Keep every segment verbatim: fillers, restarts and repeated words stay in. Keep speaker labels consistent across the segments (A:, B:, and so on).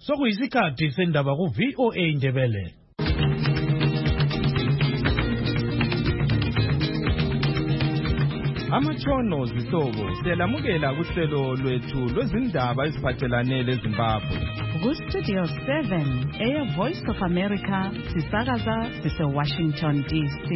A: Sokuyisikhathi sendaba ku V O A Ndebele. Amatshono zihlobo siyalamukela kuhlelo lwethu lwezindaba eziphathelane leZimbabwe.
B: Ku Studio seven, Air Voice of America, sisakaza sise Washington D C.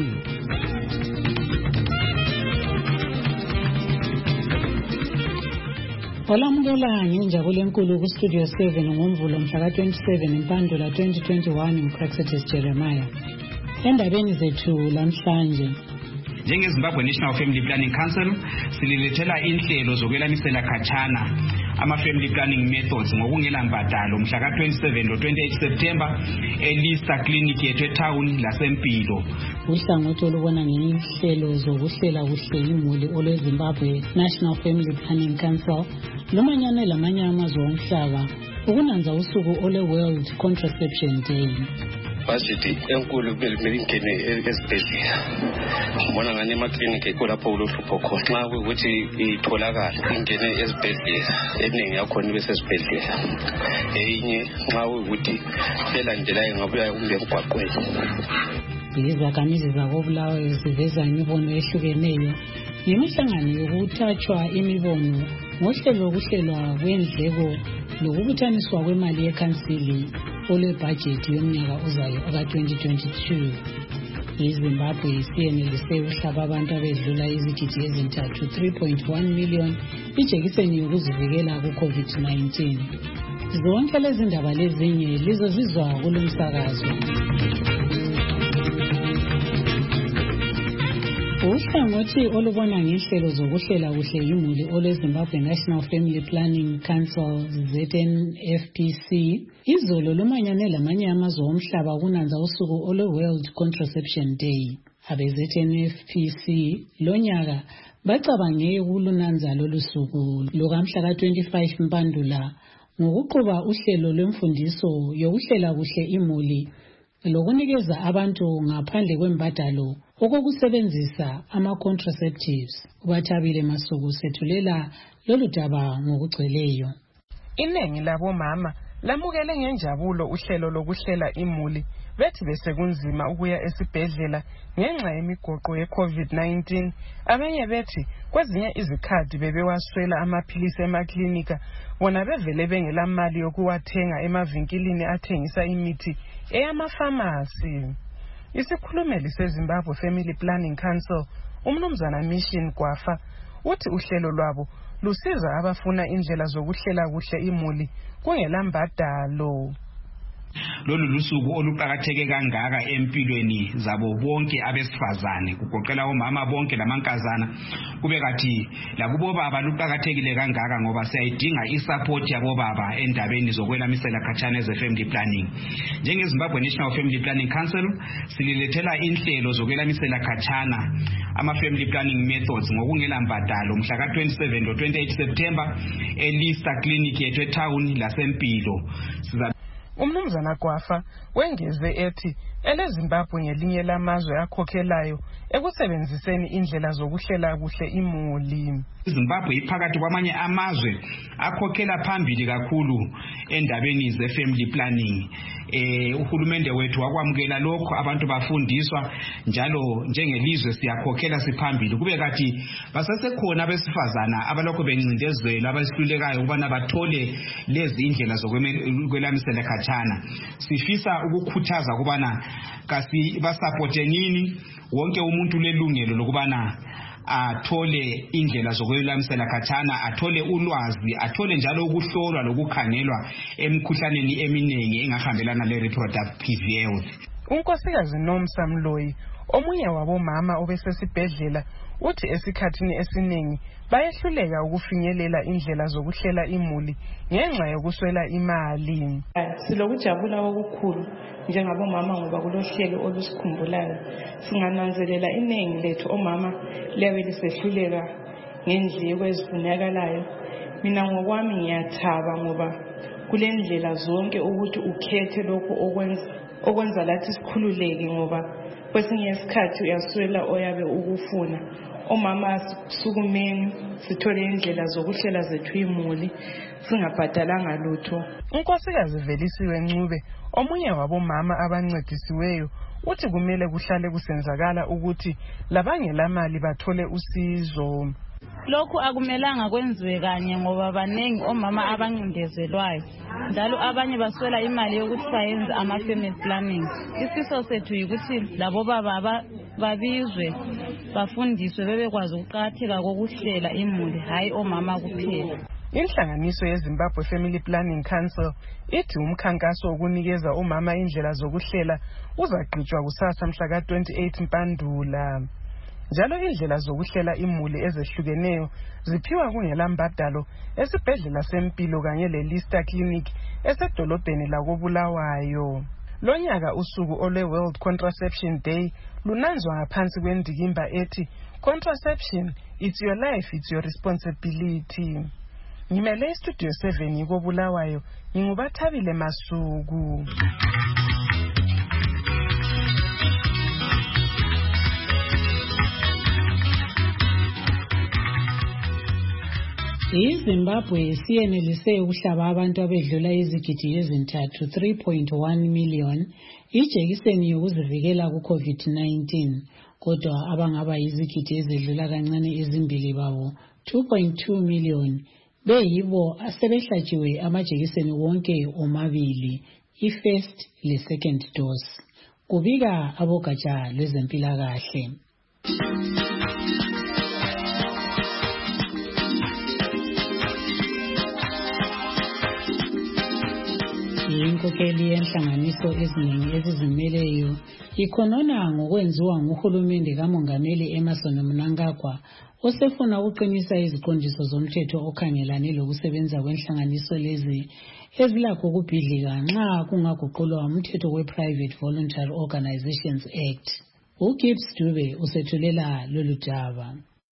C: Olamukela nginjabule enkulu ku Studio seven ngomvulo mhla ka twenty-seven impandula twenty twenty-one uCraxetis Jeremiah. Endabeni zethu lamhlanje,
D: njengeZimbabwe National Family Planning Council sililethela inhlelo zokwelamisela khatshana ama-family planning methods ngokungela mbadalo mhla ka twenty-seven to twenty-eight September eLista Clinic yethu eTown laseMpilo.
C: Uhlangothi olubona ngenhlelo zokuhlela kuhle imuli olweZimbabwe National Family Planning Council lumanyane lamanye amazwe omhlaba ukunanza usuku ole World Contraception Day.
E: Budget enkulu kumele ingene esibhedlela. Ngibona ngani emaklinikhi ekho lapho ulohlupho khona. Nxa ukuthi itholakala ingene esibhedlela, eningi yakhona ibe sesibhedlela. Eyinye nxa ukuthi selandelayo ngabuya kumbe emgwaqweni.
C: Izakhamizi zakobulawayo ziveza imibono ehlukeneyo ngemihlangano yokuthathwa imibono ngohlelo lokuhlelwa kwendleko lokubuthaniswa kwemali yekhansili olwebhajethi yomnyaka ozayo oka twenty twenty-two. iZimbabwe siyenelise uhlaba abantu abedlula izigidi ezintathu three point one million ijekiseni yokuzivikela ku-COVID nineteen. Zonke lezi ndaba lezinye lizozizwa kulomsakazo. Uhlangothi olubona ngenhlelo zokuhlela kuhle imuli olweZimbabwe National Family Planning Council Z N F P C izolo lumanyane lamanye amazwe omhlaba ukunanza usuku ole World Contraception Day. Abe-Z N F P C lonyaka bacabange ukulunanza lolu suku lukamhla ka twenty-five Mpandula ngokuqhuba uhlelo lwemfundiso yokuhlela kuhle imuli lokunikeza abantu ngaphandle kwembadalo okokusebenzisa ama-contraceptives. Ubathabile Masuku sethulela lolu daba ngokugcweleyo.
F: Inengi labomama lamukele ngenjabulo uhlelo lokuhlela imuli bethi besekunzima ukuya esibhedlela ngenxa yemigoqo ye-COVID nineteen. Abanye bethi kwezinye izikhathi bebewaswela amaphilisi emaklinika bona bevele bengela mali yokuwathenga emavinkilini athengisa imithi eyamafamasi. Isikhulumeli seZimbabwe Family Planning Council umnumzana Mission Gwafa uthi uhlelo lwabo lusiza abafuna indlela zokuhlela kuhle imuli kungela mbadalo.
D: Lolu lusuku oluqakatheke kangaka empilweni zabo bonke abesifazane kugoqela omama bonke lamankazana kube kathi lakubo baba luqakathekile kangaka ngoba siyayidinga isupport yabo baba endabeni zokwelamisela khatshana eze family planning. NjengeZimbabwe National Family Planning Council sililethela inhlelo zokwelamisela khatshana ama-family planning methods ngokungela mbadalo mhla ka twenty-seven to twenty-eight September eLista Clinic yethu eTown laseMpilo.
F: Umnumzana Gwafa wengeze ethi eleZimbabwe ngelinye lamazwe akhokhelayo ekusebenziseni indlela zokuhlela kuhle imuli.
D: iZimbabwe iphakathi kwamanye amazwe akhokhela phambili kakhulu endabeni ze-family planning. Eh uhulumende wethu wakwamukela lokho abantu bafundiswa njalo njengelizwe siyakhokhela siphambili kube kathi basasekhona abesifazana abalokho bencindezela abasihlulekayo ukubana bathole lezi indlela zokwelamisela khatshana. Sifisa ukukhuthaza kubana kasi basupporte nini wonke umuntu lelungelo lokubana athole indlela zokwelamisela khatshana, athole ulwazi, athole njalo ukuhlolwa lokukhangelwa emikhuhlaneni eminingi engahambelana le-reproductive health.
F: Unkosikazi Nomsa Mloyi omunye wabomama obesesibhedlela uthi esikhathini esiningi bayehluleka ukufinyelela indlela zokuhlela imuli ngenxa yokuswela imali.
G: Silokujabula okukhulu njengabomama ngoba kulohlelo olusikhumbulayo. Singananzelela inengi lethu omama liyabe lisehluleka ngendleko ezifunekalayo. Mina ngokwami ngiyathaba ngoba kulendlela zonke ukuthi ukhethe lokho okwenza okwenza lathi sikhululeke ngoba kwesinye isikhathi uyaswela oyabe ukufuna. Omama sukumeni sithole indlela zokuhlela zethu imuli singabhadalanga lutho.
F: uNkosikazi Velisiwe Ncube omunye wabomama abancedisiweyo uthi kumele kuhlale kusenzakala ukuthi labangelamali bathole usizo.
H: Lokhu akumelanga kwenziwe kanye ngoba banengi omama abancindezelwayo njalo abanye baswela imali yokuthi bayenze ama family planning. Isifiso sethu yikuthi labo baba babizwe bafundiswe bebekwazi ukuqakatheka kokuhlela imuli hayi omama kuphela.
F: Inhlanganiso yeZimbabwe Family Planning Council ithi umkhankaso wokunikeza omama indlela zokuhlela uzaqhutshwa kusasa mhla ka twenty-eight Mpandula. Njalo indlela zokuhlela imuli ezehlukeneyo ziphiwa kungela mbadalo esibhedlela sempilo kanye leLista Clinic esedolobheni lakoBulawayo. Lonyaka usuku olwe World Contraception Day lunanzwa ngaphansi kwendikimba ethi Contraception, it's your life, it's your responsibility. Ngimele Studio seven yikoBulawayo, ngingubathabile Masuku.
C: iZimbabwe siyenelise ukuhlaba abantu abedlula izigidi ezintathu three point one million ijekiseni yokuzivikela ku-COVID nineteen, kodwa abangaba izigidi ezedlula kancane ezimbili babo two point two million beyibo asebehlatshiwe amajekiseni wonke omabili, i-first le-second dose, kubika abogatsha lwezempilakahle. Inkokeli yenhlanganiso eziningi ezizimeleyo ikhonona ngokwenziwa nguhulumende kamongameli Emmerson Mnangagwa osefuna ukuqinisa iziqondiso zomthetho okhangelane lokusebenza kwenhlanganiso lezi ezilakho ukubhidlika nxa kungaguqulwa umthetho we-Private Voluntary Organizations Act. uGibbs Dube usethulela lolu daba.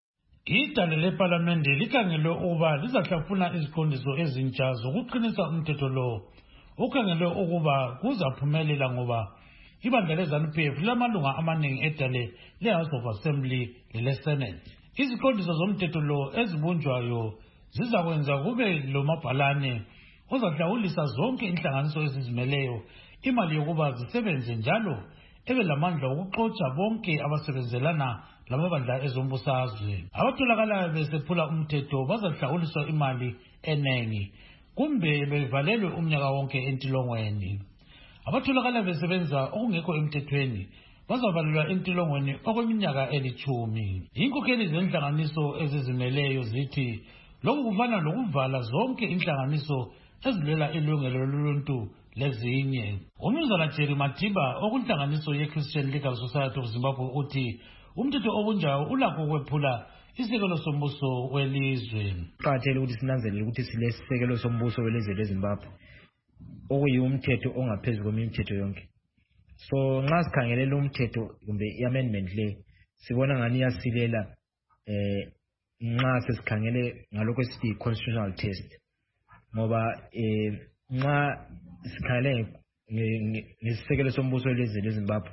A: Idale leParliament likhangelwe ukuba lizahlafuna iziqondiso ezintsha zokuqinisa umthetho lo. Ukhangelwe ukuba kuzaphumelela ngoba ibandla leZANU-P F lamalunga amaningi edale le-House of Assembly lele-Senate. Iziqondiso zomthetho lo ezibunjwayo zizakwenza kube lomabhalane ozahlawulisa zonke inhlanganiso ezizimeleyo imali yokuba zisebenze njalo ebe lamandla okuxotsha bonke abasebenzelana lamabandla ezombusazwe. Abatholakala besephula umthetho bazahlawuliswa imali enengi kumbe bevalelwe umnyaka wonke entilongweni. Abatholakala besebenza okungekho emthethweni bazavalelwa entilongweni okweminyaka elithumi. Inkokheli zenhlanganiso ezizimeleyo zithi lokhu kufana lokuvala zonke inhlanganiso ezilwela ilungelo loluntu lezinye. Umnumzana Jerry Matiba okunhlanganiso ye-Christian Legal Society of Zimbabwe uthi umthetho obunjayo ulakho ukwephula isekelo sombuso welizwe.
I: Qhathele ukuthi sinanzelele ukuthi silesisekelo sombuso welizwe leZimbabwe okuyumthetho ongaphezulu kwemithetho yonke. So nxa sikhangelela umthetho kumbe i-amendment le sibona ngani yasilela eh nxa sesikhangele ngalokho esithi constitutional test, ngoba eh nxa sikhangele ngesisekelo sombuso welizwe leZimbabwe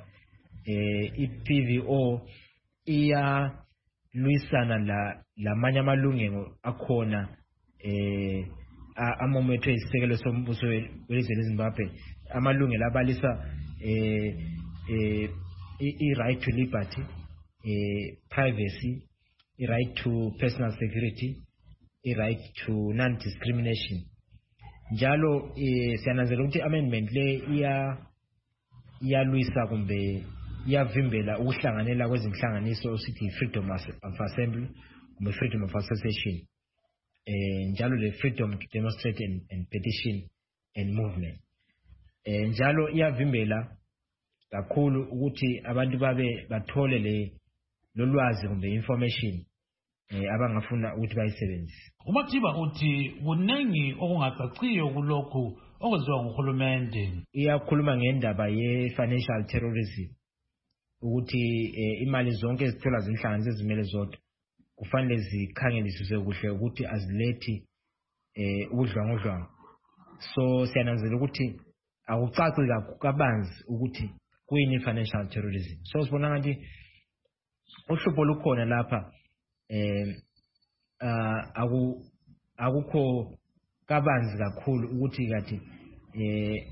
I: eh i-P V O iya luisana la lamanye amalungelo akhona eh amomethwe isisekelo sombuso welizwe leZimbabwe, amalungelo abalisa eh eh i-right to liberty, eh privacy, i-right to personal security, i-right to non-discrimination. Njalo eh siyananzela ukuthi amendment le iya iyalwisa kumbe iyavimbela ukuhlanganela kwezinhlanganiso osithi freedom of assembly kumbe freedom of association, eh njalo le freedom to demonstrate and, and petition and movement. Eh njalo iyavimbela kakhulu ukuthi abantu babe bathole le lolwazi kumbe information eh abangafuna ukuthi bayisebenzise.
A: uMatiba uthi kunengi okungacaciyo kulokhu okwenziwa nguhulumende.
I: Iyakhuluma ngendaba ye-financial terrorism ukuthi eh, imali zonke ezithola zinhlanganiso ezimele zodwa kufanele zikhangeliswe kuhle ukuthi azilethi eh ukudlwangudlwangu. So siyananzela ukuthi akucaci kabanzi ukuthi kuyini financial terrorism. So sibona ngathi uhlupho lukhona lapha eh aku akukho kabanzi kakhulu ukuthi kathi eh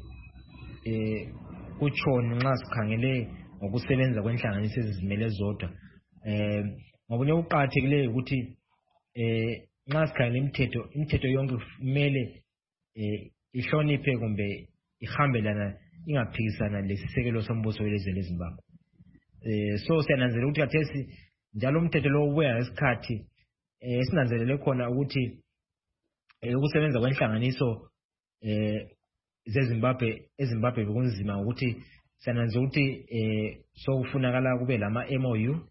I: eh kuchona nxa sikhangele ngokusebenza kwenhlanganiso ezizimele zodwa. Eh ngobunye uqhakathekileyo ukuthi eh nxa sikhangele imithetho imithetho yonke kumele eh ihloniphe kumbe ihambelana ingaphikisana lesisekelo sombuso welizwe leZimbabwe. Eh so siyananzelela ukuthi kathesi njalo umthetho lo ubuya ngesikhathi eh sinanzelele khona ukuthi eh ukusebenza kwenhlanganiso eh zeZimbabwe eZimbabwe bekunzima ukuthi siyananzelela ukuthi eh so kufunakala kube lama M O U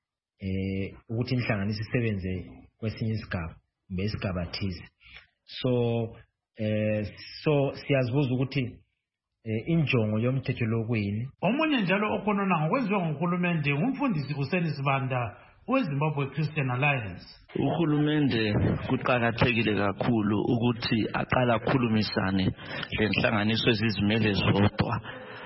I: eh ukuthi inhlanganiso isebenze kwesinye isigaba kumbe isigaba thize. So eh so siyazibuza ukuthi eh injongo yomthetho lo kuyini.
A: Omunye njalo okhonona ngokwenziwa nguhulumende umfundisi uSeni Sibanda weZimbabwe Christian Alliance.
J: Uhulumende kuqhakathekile kakhulu ukuthi aqala khulumisane lenhlanganiso ezizimele zodwa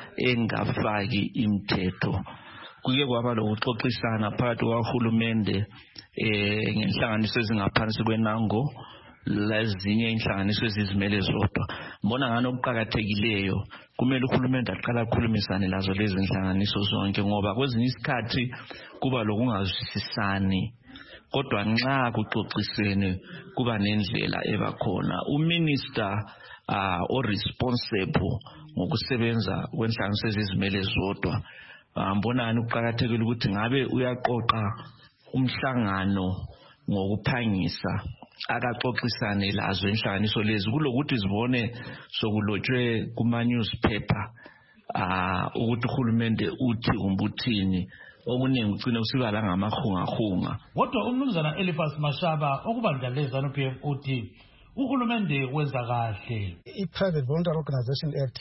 J: engafaki imithetho. Kuke kwaba lokuxoxisana phakathi kwahulumende eh ngenhlanganiso ezingaphansi kwenango lezinye inhlanganiso ezizimele zodwa. Mbona ngani okuqhakathekileyo kumele uhulumende aqala khulumisane lazo lezi inhlanganiso zonke ngoba kwezinye isikhathi kuba lokungazwisisani kodwa nxa kuxoxisene kuba nendlela ebakhona. Uminister uh, o responsible ngokusebenza kwenhlanganiso ezizimele zodwa mbonani ukuqhakathekile ukuthi ngabe uyaqoqa umhlangano ngokuphangisa akaxoxisane lazo inhlanganiso lezi kulokuthi zibone sokulotshwe kuma newspaper ah ukuthi uhulumende uthi umbuthini okuningi ugcina usiba la ngamahungahunga.
A: Kodwa umnumzana Eliphas Mashaba okubandlaleza no P F uthi uhulumende wenza kahle.
K: I-Private Voluntary Organization Act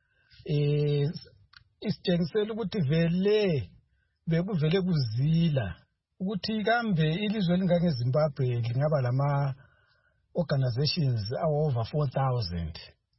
K: eh isitshengisela ukuthi vele bekuvele kuzila ukuthi kambe ilizwe lingange Zimbabwe lingaba lama organizations over four thousand.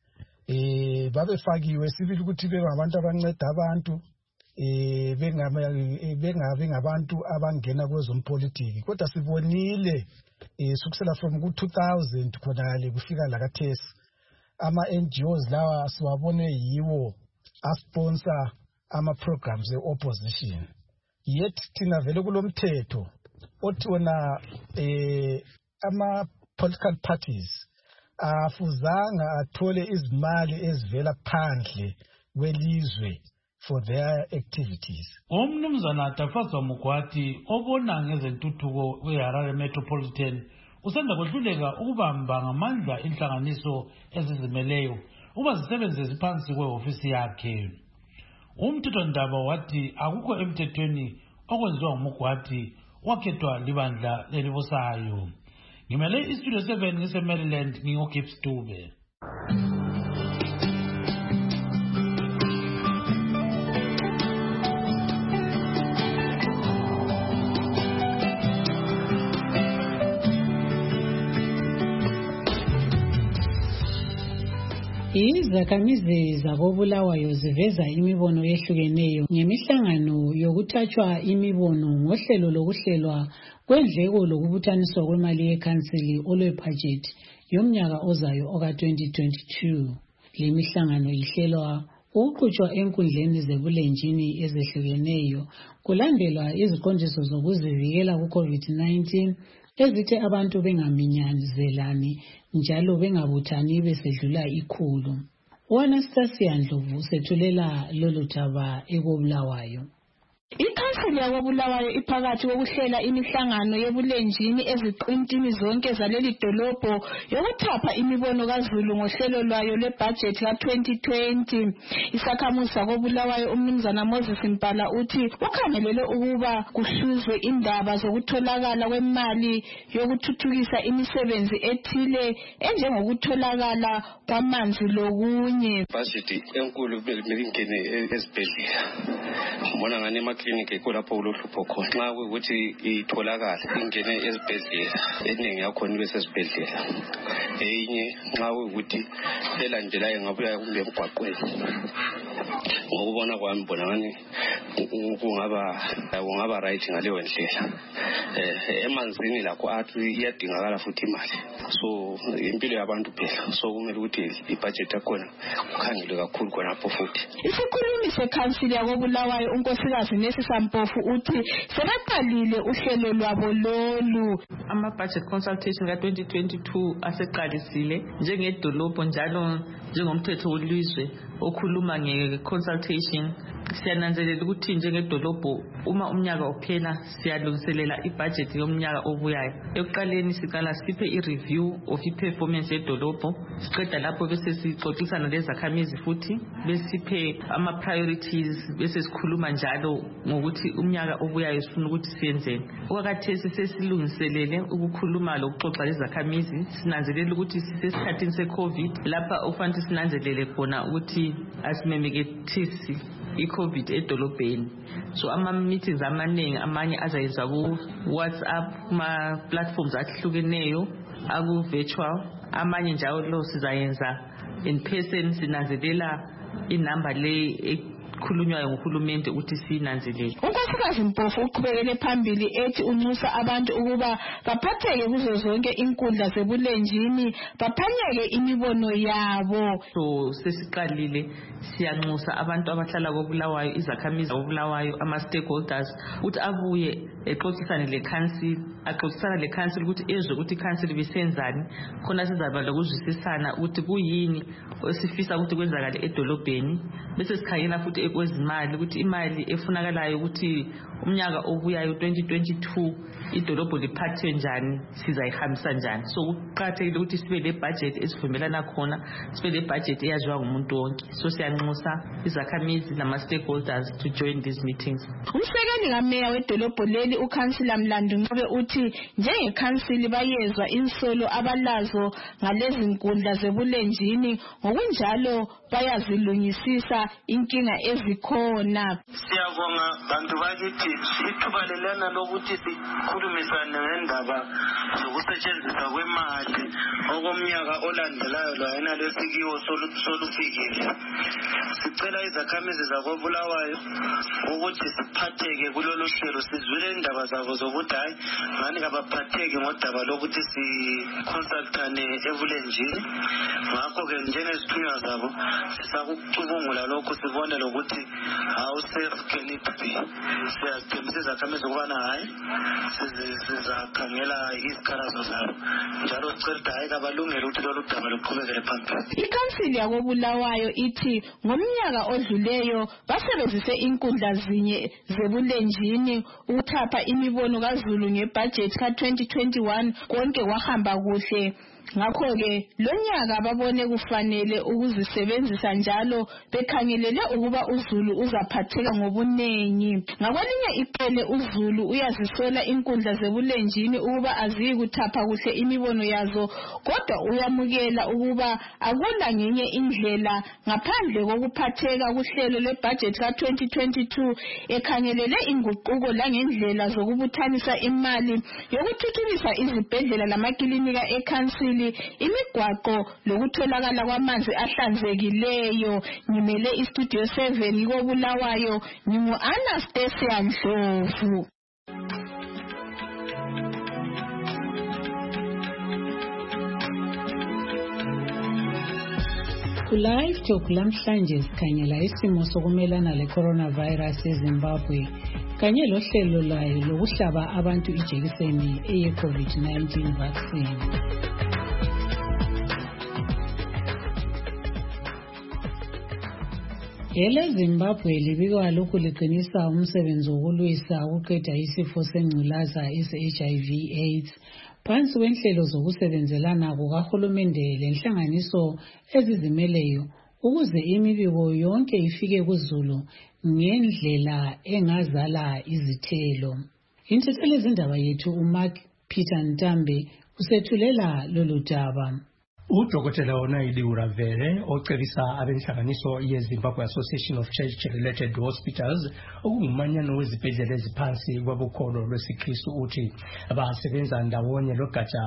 K: Eh babefakiwe sibili ukuthi bebangabantu abanceda abantu eh bengabe ngabantu abangena kwezompolitiki kodwa sibonile eh sukusela from ku two thousand khonale kufika la kathesi ama N G Os lawa siwabone yiwo a sponsor ama programs e opposition. Yet thina vele kulomthetho othi wona eh ama political parties afuzanga athole izimali ezivela phandle kwelizwe for their activities.
A: Umnumzana Tafazwa Mugwati obona ngezentuthuko weHarare Metropolitan usanda kwehluleka ukubamba ngamandla inhlanganiso ezizimeleyo uba zisebenze ziphansi kweofisi yakhe. Umthetho ndaba wathi akukho emthethweni okwenziwa ngumugwati wakhethwa libandla lelibusayo. Ngimele istudio seven ngise Maryland ngingoGibbs Dube.
C: Izakhamizi zabobulawayo ziveza imibono yehlukeneyo ngemihlangano yokuthathwa imibono ngohlelo lokuhlelwa kwendleko lokubuthaniswa kwemali yekhansili olwebudget yomnyaka ozayo oka twenty twenty-two. Le mihlangano ihlelwa ukuqhutshwa enkundleni zebulenjini ezehlukeneyo kulandelwa iziqondiso zokuzivikela ku COVID nineteen ezithi abantu bengaminyanzelani njalo bengabuthani besedlula ikhulu. uAnastasia Ndlovu sethulela lolu thaba ekobulawayo.
L: Ikhansili yakobulawayo iphakathi kokuhlela imihlangano yebulenjini eziqintini zonke zaleli dolobho yokuthapha imibono kaZulu ngohlelo lwayo lebudget ka twenty twenty. Isakhamuzi sakobulawayo umnumzana Moses Mpala uthi ukhangelele ukuba kuhluzwe indaba zokutholakala kwemali yokuthuthukisa imisebenzi ethile enjengokutholakala kwamanzi lokunye.
E: Budget enkulu belingene esibhedlela. Mbona ngani clinic ekolapho ulohlupho khona nxa ukuthi itholakala ingene esibhedlela eningi yakhona ibe sesibhedlela eyinye nxa ukuthi elandelayo ngabuya kumbe emgwaqweni ngokubona kwami bona ngani kungaba kungaba right ngaleyo ndlela eh emanzini lakho athi iyadingakala futhi imali so impilo yabantu phela so kumele ukuthi ibudget yakhona kukhangelwe kakhulu khona lapho futhi
L: isikhulumi sekhansili yakobulawayo unkosikazi Nesisa Mpofu uthi sebaqalile uhlelo lwabo lolu
M: ama-budget consultation ka twenty twenty-two aseqalisile njengedolobho njalo njengomthetho welizwe okhuluma nge-consultation. Siyananzelela ukuthi njengedolobho uma umnyaka uphela siyalungiselela ibudget yomnyaka obuyayo. Ekuqaleni siqala siphe i-review of i-performance yedolobho, siqeda lapho bese sixoxisana lezakhamizi futhi besiphe ama-priorities bese sikhuluma njalo ngokuthi umnyaka obuyayo sifuna ukuthi siyenzeni. Okwakhathesi sesilungiselele ukukhuluma lokuxoxa lezakhamizi, sinanzelela ukuthi sisesikhathini se-COVID lapha okufanele sinanzelele khona ukuthi asimemekethisi i-COVID edolobheni. So ama-meetings amaningi amanye azayenza ku-WhatsApp kuma-platforms ahlukeneyo aku-virtual, amanye njalo sizayenza in person. Sinanzelela inamba le ekhulunywayo nguhulumende ukuthi sinanzelele.
L: Unkosikazi Mpofu uqhubekele phambili ethi unxusa abantu ukuba baphatheke kuzo zonke inkundla zebulenjini baphanyeke imibono yabo.
M: So sesiqalile siyanxusa abantu abahlala koBulawayo, izakhamizi koBulawayo, ama-stakeholders ukuthi abuye exoxisane le-council, axoxisana le-council ukuthi ezwe ukuthi i-council bisenzani khona sizaba lokuzwisisana ukuthi kuyini esifisa ukuthi kwenzakale edolobheni, bese sikhangela futhi ekwezimali ukuthi imali efunakalayo ukuthi umnyaka obuyayo twenty twenty-two idolobho liphathe njani, sizayihambisa njani. So kuqakathekile ukuthi sibe le budget esivumelana khona, sibe le budget eyaziwa ngumuntu wonke. So siyanxusa izakhamizi nama-stakeholders to join these meetings.
L: Umsekeli kameya wedolobho leli uKhansila Mlandu Ncube uthi njengekhansili bayezwa insolo abalazo ngalezi nkundla zebulenjini, ngokunjalo bayazilungisisa inkinga ezikhona.
N: Siyabonga bantu bakithi ithuba lelana lokuthi sikhulumisane ngendaba zokusetshenziswa kwemali okomnyaka olandelayo lwayena lesikiwo solufikile. Sicela izakhamizi zakoBulawayo ukuthi siphatheke kulolu hlelo, sizwile indaba zabo zokuthi hayi ngani kabaphatheki ngodaba lokuthi siconsultane ebulenjini. Ngakho-ke njengesithunywa zabo sisakucubungula lokhu sibone lokuthi how safe can it be. Siyathembisa izakhamizi ukubana hayi sizakhangela izikhalazo zabo njalo sicela hayi kabalungele ukuthi lolu daba luqhubekele phambili.
L: Ikhansili yakoBulawayo ithi ngomnyaka odluleyo basebenzise inkundla zinye zebulenjini ukuthapha imibono kaZulu ngebudget ka twenty twenty-one, konke kwahamba kuhle. Ngakho-ke lonyaka babone kufanele ukuzisebenzisa njalo bekhangelele ukuba uZulu uzaphatheka ngobunengi. Ngakwelinye iqele uZulu uyazisola inkundla zebulenjini ukuba aziyi kuthapha kuhle imibono yazo, kodwa uyamukela ukuba akula ngenye indlela ngaphandle kokuphatheka kuhlelo lwebudget ka twenty twenty-two ekhangelele inguquko langendlela zokubuthanisa imali yokuthuthukisa izibhedlela lamakilinika ekhansili, imigwaqo lokutholakala kwamanzi ahlanzekileyo. Ngimele istudio seven koBulawayo, ngingu-Anastasia Ndlovu.
C: Ku-Live Talk lamhlanje sikhangela isimo sokumelana le-coronavirus eZimbabwe kanye lohlelo layo lokuhlaba abantu ijekiseni eye-COVID nineteen vaccine. Ele Zimbabwe libikwa lokhu liqinisa umsebenzi wokulwisa ukuqeda isifo sengculaza ese-H I V AIDS phansi kwenhlelo zokusebenzelana kukahulumende lenhlanganiso ezizimeleyo ukuze imibiko yonke ifike kuZulu ngendlela engazala izithelo. Inthetheli zindaba yethu uMark Peter Ntambe usethulela lolu daba.
O: Udokotela Onayili Uravele ocebisa abenhlanganiso yeZimbabwe Association of Church-Related Hospitals okungumanyano wezibhedlela eziphansi kwabukholo lwesikristu uthi abasebenza ndawonye logatsha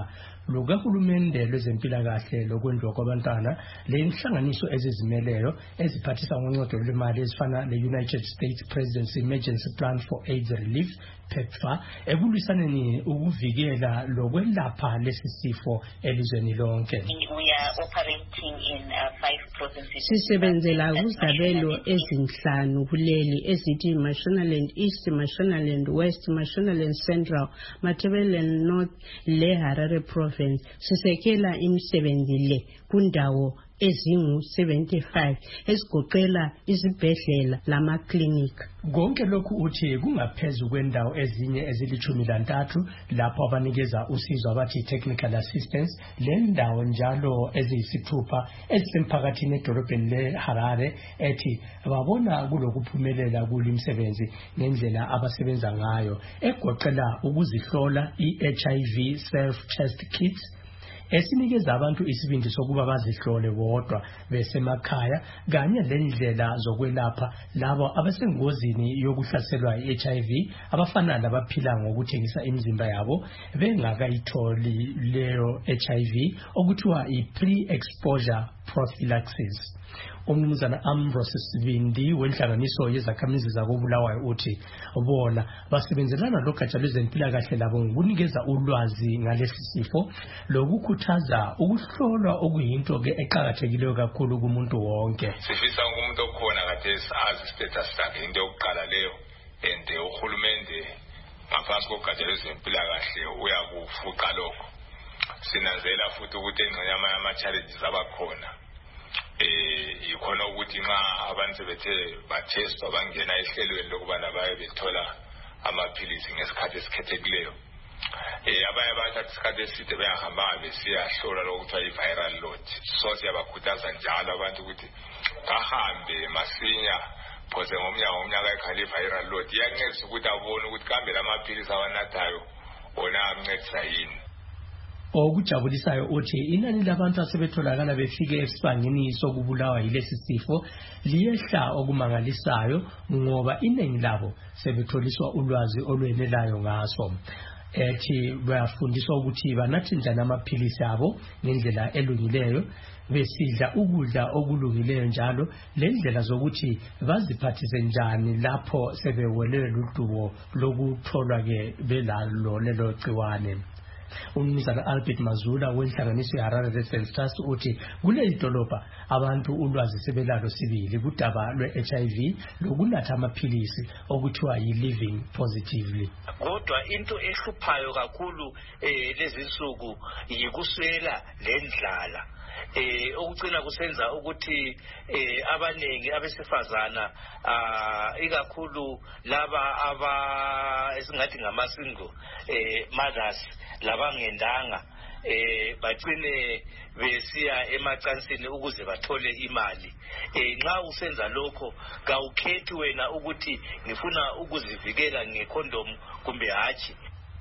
O: lukahulumende lwezempilakahle lokwendliwa kwabantwana lenhlanganiso ezizimeleyo eziphathisa ngoncedo lwemali ezifana le-United States Presidency Emergency Plan for AIDS Relief PEPFAR ekulwisaneni ukuvikela lokwelapha lesi sifo elizweni lonke.
P: We are operating in uh, five provinces.
Q: Sisebenzela kuzabelo ezinhlanu kuleli ezithi Mashonaland East, Mashonaland West, Mashonaland Central, Matabeleland North le Harare Province. Sisekela imisebenzi le kundawo ezingu seventy-five esigoqela izibhedlela lama clinic.
O: Konke lokhu uthi kungaphezulu kwendawo ezinye ezilithumi lantathu lapho abanikeza usizo abathi technical assistance lendawo njalo eziyisithupha ezisemphakathini edolobheni leHarare ethi babona kulokuphumelela kulimsebenzi ngendlela abasebenza ngayo egoqela ukuzihlola i-H I V self test kits esinikeza abantu isibindi sokuba bazihlole bodwa besemakhaya kanye lendlela zokwelapha labo abasengozini yokuhlaselwa i-H I V abafana nabaphila ngokuthengisa imizimba yabo bengakayitholi leyo H I V okuthiwa i-pre-exposure prophylaxis. Umnumzana Ambrose Sibindi wenhlanganiso yezakhamizi zakobulawayo uthi bona basebenzelana logatsha lwezempilakahle labo ngokunikeza ulwazi ngalesi sifo lokukhuthaza ukuhlolwa okuyinto ke eqhakathekileyo kakhulu kumuntu wonke.
R: Sifisa umuntu okhona khathesi azi status sakhe into yokuqala leyo ende uhulumende ngaphansi kogatsha lwezempilakahle uyakufuqa lokho. Sinanzela futhi ukuthi engxenyama yama-challenges abakhona eh ikhona ukuthi nxa abantu sebethe bathestwa bangena ehlelweni lokubana baye bethola amaphilisi ngesikhathi esikhethekileyo eh abanye bathatha isikhathi eside bayahamba besiyahlola lokuthiwa i-viral load. So siyabakhuthaza njalo abantu ukuthi bahambe masinya phose ngomnyaka ngomnyaka ekhala i-viral load iyancedisa ukuthi abone ukuthi kambe lamaphilisi awanathayo ona amncedisa yini.
O: Okujabulisayo uthi inani labantu asebetholakala befike esibangeni sokubulawa yilesi sifo liyehla okumangalisayo ngoba iningi labo sebetholiswa ulwazi olwenelayo ngaso. Ethi bayafundiswa ukuthi banathi njani amaphilisi abo ngendlela elungileyo besidla ukudla okulungileyo njalo lendlela zokuthi baziphathise njani lapho sebewelwe ludubo lokutholwa ke belalo lelo gciwane. Umnumzana Albert Mazula wenhlanganiso yeHarare Residents Trust uthi kuleli dolobha abantu ulwazi sebelalo sibili kudaba lwe-H I V lokunatha amaphilisi okuthiwa yi-living positively.
S: Kodwa into ehluphayo kakhulu eh lezi nsuku yikuswela lendlala eh okucina kusenza ukuthi eh abanengi abesifazana ah ikakhulu laba aba esingathi ngamasingle eh mothers labangendanga eh bagcine besiya emacansini ukuze bathole imali. Eh nxa usenza lokho kawukhethi wena ukuthi ngifuna ukuzivikela ngecondom kumbe hatshi.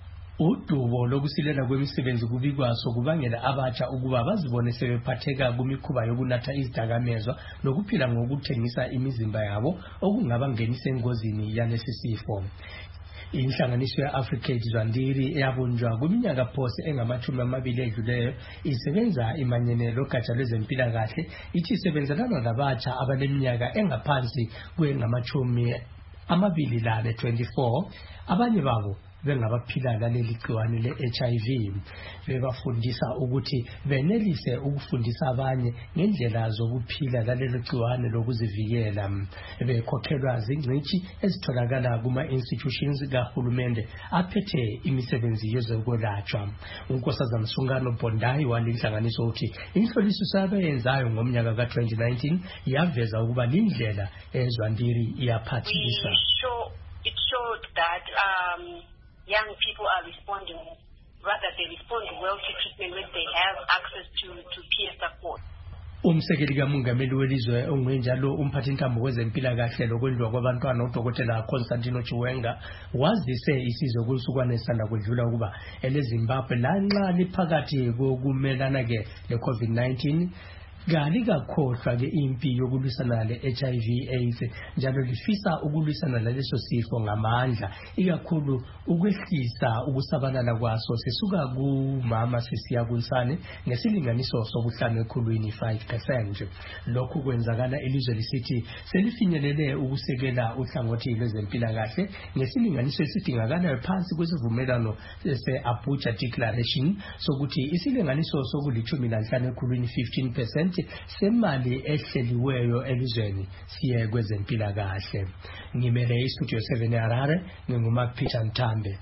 O: Udubo lokusilela kwemisebenzi kubikwaso kubangela abatsha ukuba bazibone sebephatheka kumikhuba yokunatha izidakamezwa lokuphila ngokuthengisa imizimba yabo okungabangenisa engozini yalesi sifo. Inhlanganiso ye-Africa Zandiri eyabunjwa kwiminyaka phose engamachumi amabili edluleyo isebenza imanyene logatsha lwezempilakahle ithi isebenzelana labatsha abaneminyaka engaphansi kwengamachumi amabili lane twenty-four abanye babo bengabaphila laleli gciwane le-H I V bebafundisa ukuthi benelise ukufundisa abanye ngendlela zokuphila laleli gciwane lokuzivikela bekhokhelwa zingcitshi ezitholakala kuma-institutions kahulumende aphethe imisebenzi yezokwelatshwa. uNkosazana Sungano Bondayi walinhlanganiso uthi inhloliso abayenzayo ngomnyaka ka twenty nineteen yaveza ukuba lindlela eZwandiri iyaphathisa.
P: It showed that um young people are responding, rather they respond well to treatment when they have access to, to peer support.
O: Umsekeli kamongameli welizwe ongenjalo umphathintambo wezempilakahle lokwendliwa kwabantwana uDokotela Constantino Chiwenga wazise isizwe kulusukwane sanda kwedlula ukuba eleZimbabwe lanxa liphakathi kokumelana ke le COVID nineteen kali kakhohlwa ke impi yokulwisana le-H I V AIDS njalo lifisa ukulwisana naleso sifo ngamandla ikakhulu ukwehlisa ukusabalala kwaso sisuka kumama sisiya kunsane ngesilinganiso sokuhlanu ekhulwini five percent. Lokhu kwenzakala elizwe lisithi selifinyelele ukusekela uhlangothi lwezempilakahle ngesilinganiso esidingakalayo phansi kwesivumelano se-Abuja Declaration sokuthi isilinganiso sokulithumi nanhlanu ekhulwini fifteen percent semali ehleliweyo elizweni siye kwezempilakahle. Ngimele istudio seven eHarare, nginguMark Peter Ntambe.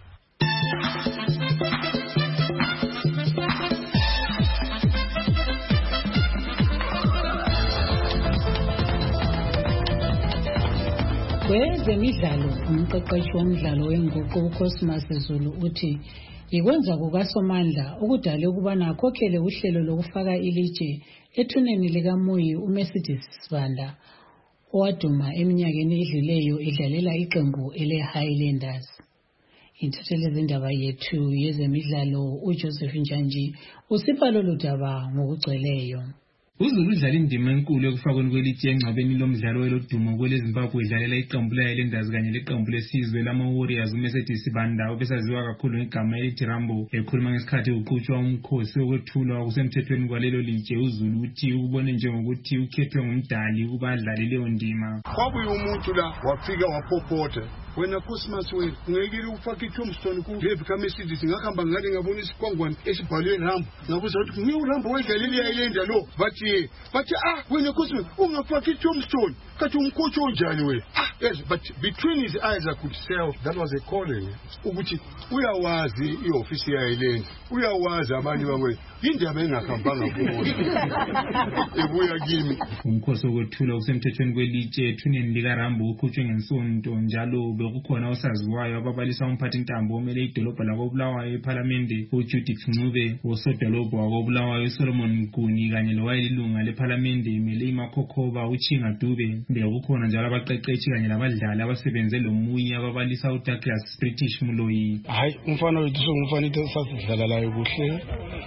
C: Kwezemidlalo, umqeqeshi womdlalo wenguqu uCosmas Zulu uthi ikwenza kukaSomandla ukudala ukubana akhokhele uhlelo lokufaka ilitshe ethuneni likaMuyi uMercedes Sibanda owaduma eminyakeni edluleyo edlalela iqembu ele-Highlanders. Intatheli zendaba yethu yezemidlalo uJoseph Njanji usipha lolu daba ngokugcweleyo.
T: UZulu udlala indima enkulu ekufakweni kwelitshe engcwabeni lomdlalo welodumo kweleZimbabwe edlalela iqembu le-Highlanders kanye leqembu lesizwe lama-Warriors uMercedes Sibanda obesaziwa kakhulu ngegama elithi Rambo. Ekhuluma ngesikhathi uqhutshwa umkhosi wokwethulwa kusemthethweni kwalelo litshe, uZulu uthi ukubone njengokuthi ukhethwe ngumdali ukuba adlale leyo ndima.
U: Kwabuye umuntu la wafika waphopotha wena Cosmas wena ungekile ufaka iTombstone ku-David kaMercedes ngahamba ngale ngabona isikwangwane esibhalwe Rambo ngabuza ukuthi ngiyo uRambo wedlalela i-Highlander lo bathi bathi ah wena Cosmas ungafaka iTombstone kathi umkhosi onjani wena ah yes but between his eyes I could tell that was a calling ukuthi uyawazi i-office ya-Highlander uyawazi abanye bangwe indaba engahambanga kuwo ebuya kimi.
T: Umkhosi wokwethula kusemthethweni kwelitshe ethuneni likaRambo ukhutshwe ngensonto njalo bekukhona osaziwayo ababalisa umphathintambo omele idolobha lakoBulawayo ePhalamende uJudith Ncube, osodolobha wakoBulawayo uSolomon Mguni kanye lowayelilunga lePhalamende emele iMakhokhoba uChinga Dube. Bekukhona njalo abaqeqeshi kanye labadlali abasebenze loMuyi ababalisa uDouglas British Muloyi.
U: Hayi umfana wethu songumfana into sasidlala layo kuhle.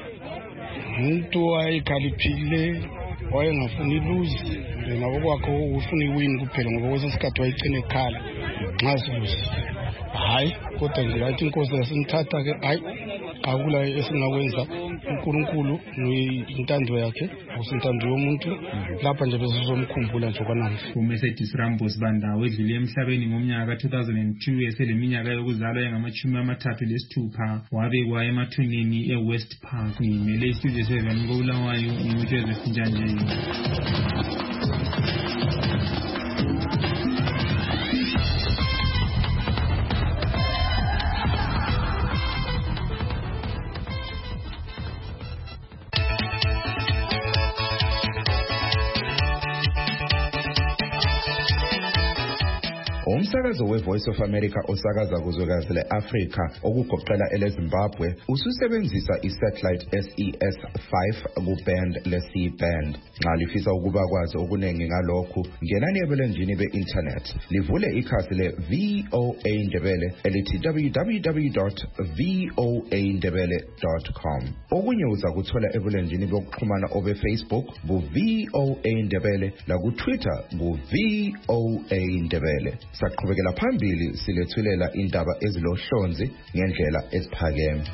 U: Umuntu wayekhaliphile wayengafuni lose nabo kwakho ufuna iwin kuphela ngoba kwesikhathi wayicine ekhala nxa silusi. Hayi kodwa nje athi inkosi yasimthatha ke hayi akula esingakwenza uNkulunkulu intando yakhe usintando yomuntu lapha nje bezizomkhumbula nje kwanamhla.
T: uMercedes Rambo Sibanda wedlule emhlabeni ngomnyaka ka two thousand two eseleminyaka yokuzalwa engamachumi amathathu lesithupha wabekwa emathuneni eWest Park. Ngimele istudio seven koBulawayo uJoseph Njanji.
V: Umsakazo we-Voice of America osakaza kuzwekazi le-Afrika okugoqela eleZimbabwe ususebenzisa i-satellite S E S five ku-band le-C band. Nxa lifisa ukuba kwazi okuningi ngalokhu, ngenani ebulenjini be-internet livule ikhasi le-V O A Ndebele elithi w w w dot v o a ndebele dot com. Okunye uza kuthola ebulenjini bokuxhumana obe-Facebook bu-V O A Ndebele laku-Twitter bu-V O A Ndebele. Saqhubekela phambili silethulela indaba ezilohlonzi ngendlela eziphakeme.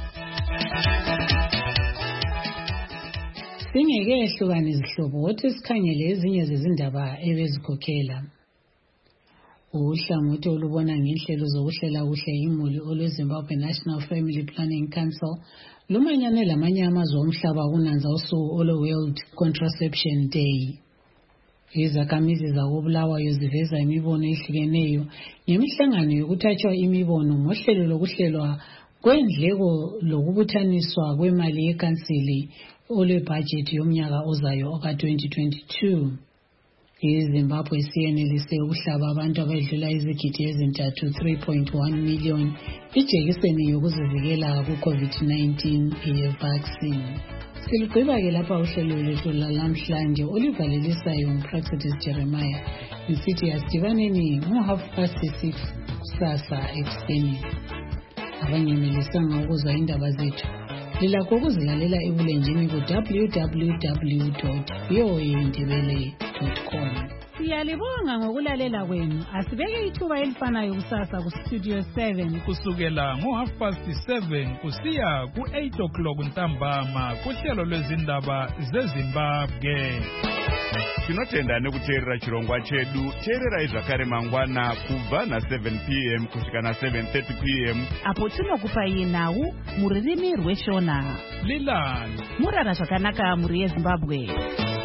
C: Singeke ehlukane izihlobo wothi sikhangele ezinye zezindaba ebezikhokhela. Uhlangothi olubona ngenhlelo zokuhlela kuhle imuli olweZimbabwe National Family Planning Council lumanyane lamanye amazwe omhlaba kunanza usuku olwe-World Contraception Day. Izakhamizi zakoBulawayo ziveza imibono ehlukeneyo ngemihlangano yokuthathwa imibono ngohlelo lokuhlelwa kwendleko lokubuthaniswa kwemali yekansili olwebhajethi yomnyaka ozayo oka twenty twenty-two. iZimbabwe siyenelise ukuhlaba abantu abadlula izigidi ezintathu three point one million ijekiseni yokuzivikela ku-COVID nineteen ye-vaccine. Siligqiba-ke lapha uhlelo lwethu lalamhlanje olivalelisayo nguPractice Jeremiah ngisithi asidibaneni ngo-half past six kusasa ekuseni. Abanyemelisanga ukuzwa indaba zethu lilakho ukuzilalela ebulenjini ku w w w dot v o a ndebele dot com.
B: Siyalibonga ngokulalela kwenu. Asibeke ithuba elifanayo kusasa ku Studio seven
D: kusukela ngo half past seven kusiya ku eight o'clock ntambama kuhlelo lwezindaba zeZimbabwe.
W: Tinotenda nekuteerera chirongwa chedu. Teererai zvakare mangwana kubva na seven p m kusvika na seven thirty p m
B: apo tinokupai nhau mururimi rweshona.
D: Lilani
B: murara zvakanaka muri yeZimbabwe.